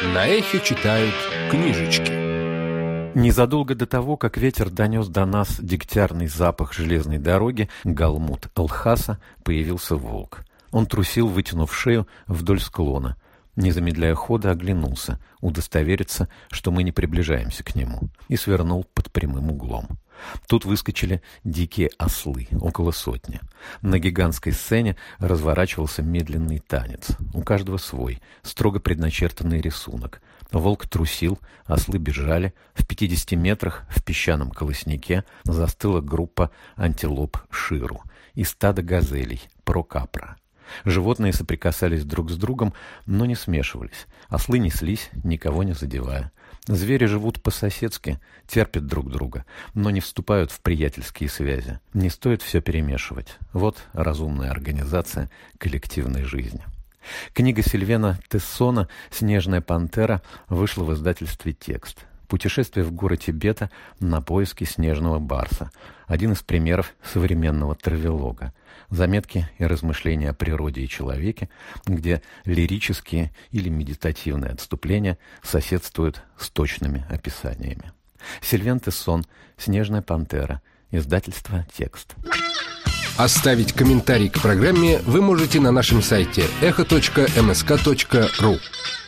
На Эхе читают книжечки. Незадолго до того, как ветер донес до нас дегтярный запах железной дороги, Галмуд-Алхаса, появился волк. Он трусил, вытянув шею вдоль склона. Не замедляя хода, оглянулся, удостовериться, что мы не приближаемся к нему, и свернул под прямым углом. Тут выскочили дикие ослы, около сотни. На гигантской сцене разворачивался медленный танец. У каждого свой, строго предначертанный рисунок. Волк трусил, ослы бежали. В 50 метрах в песчаном колоснике застыла группа антилоп Ширу и стадо газелей Прокапра. Животные соприкасались друг с другом, но не смешивались. Ослы неслись, никого не задевая. Звери живут по-соседски, терпят друг друга, но не вступают в приятельские связи. Не стоит все перемешивать. Вот разумная организация коллективной жизни. Книга Сильвена Тессона «Снежная пантера» вышла в издательстве «Текст». Путешествие в горы Тибета на поиски снежного барса. Один из примеров современного травелога. Заметки и размышления о природе и человеке, где лирические или медитативные отступления соседствуют с точными описаниями. Сильвен Тессон «Снежная пантера», издательство «Текст». Оставить комментарий к программе вы можете на нашем сайте echo.msk.ru.